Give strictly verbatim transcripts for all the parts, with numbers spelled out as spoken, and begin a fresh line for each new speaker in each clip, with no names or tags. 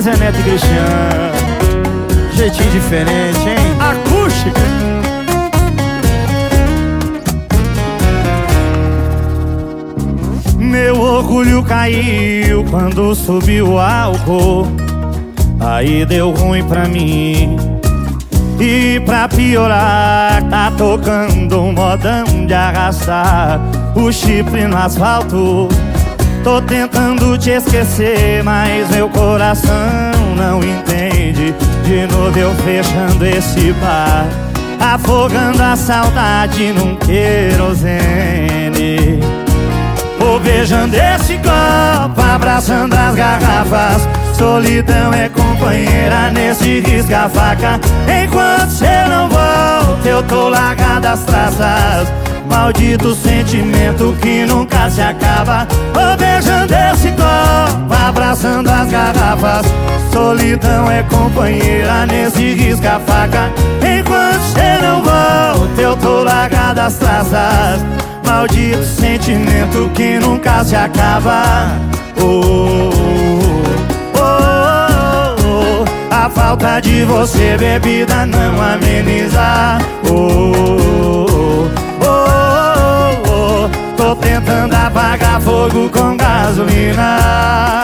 Zé Neto e Cristiano. Jeitinho diferente, hein? Acústica. Meu orgulho caiu quando subiu o álcool. Aí deu ruim pra mim. E pra piorar, tá tocando um modão de arrastar o chifre no asfalto. Tô tentando te esquecer, mas meu coração não entende. De novo eu fechando esse bar, afogando a saudade num querosene. Vou beijando esse copo, abraçando as garrafas. Solidão é companheira nesse risca-faca. Enquanto cê não volta, eu tô largado as traças. Maldito sentimento que nunca se acaba. Vou beijando esse copo, abraçando as garrafas. Solidão é companheira nesse risca-faca. Enquanto cê não volta, eu tô largado as traças. Maldito sentimento que nunca se acaba. Oh, oh, oh, oh. A falta de você, bebida, não ameniza. Oh, oh, oh, oh. Tô tentando apagar fogo com gasolina.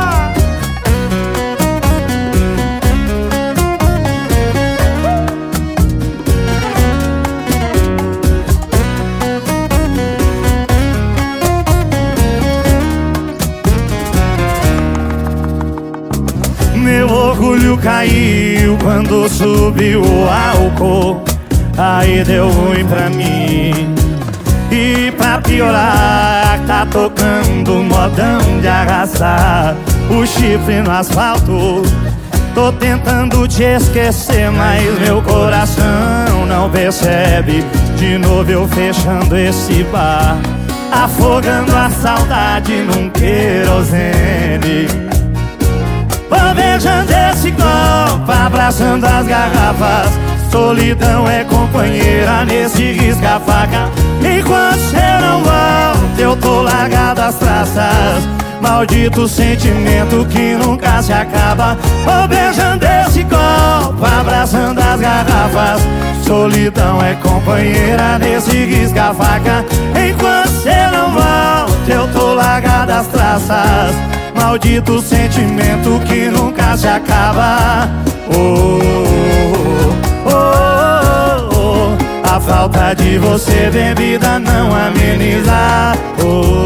Meu orgulho caiu quando subiu o álcool. Aí deu ruim pra mim. E pra piorar, tá tocando um modão de arrastar o chifre no asfalto. Tô tentando te esquecer, mas meu coração não percebe. De novo eu fechando esse bar, afogando a saudade num querosene. Vou beijando esse copo, abraçando as garrafas. Solidão é companheira nesse risca-faca. Enquanto cê não volta, eu tô largado as traças. Maldito sentimento que nunca se acaba. Vou beijando esse copo, abraçando as garrafas. Solidão é companheira nesse risca-faca. Enquanto cê não volta, eu tô largado as traças. Maldito sentimento que nunca se acaba. Oh, oh, oh, oh. A falta de você, bebida, não ameniza. Oh,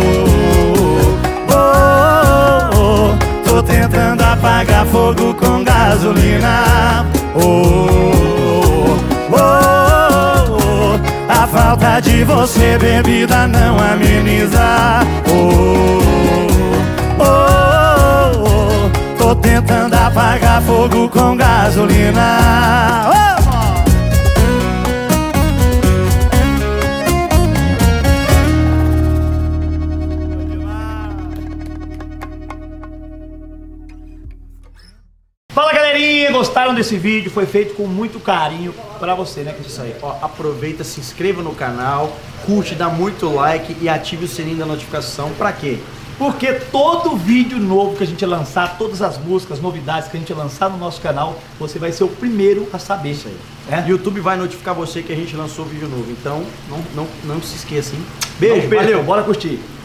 oh, oh, oh. Tô tentando apagar fogo com gasolina. Oh, oh, oh. A falta de você, bebida, não ameniza. Oh, oh, oh. Tô tentando apagar fogo com gasolina. Oh!
Fala, galerinha, gostaram desse vídeo? Foi feito com muito carinho pra você, né?
Isso aí, ó, aproveita, se inscreva no canal, curte, dá muito like e ative o sininho da notificação. Pra quê?
Porque todo vídeo novo que a gente lançar, todas as músicas, novidades que a gente lançar no nosso canal, você vai ser o primeiro a saber.
Isso aí.
É?
YouTube vai notificar você que a gente lançou vídeo novo, então não, não, não se esqueça, hein? Beijo,
Beijo,
valeu,
bora curtir.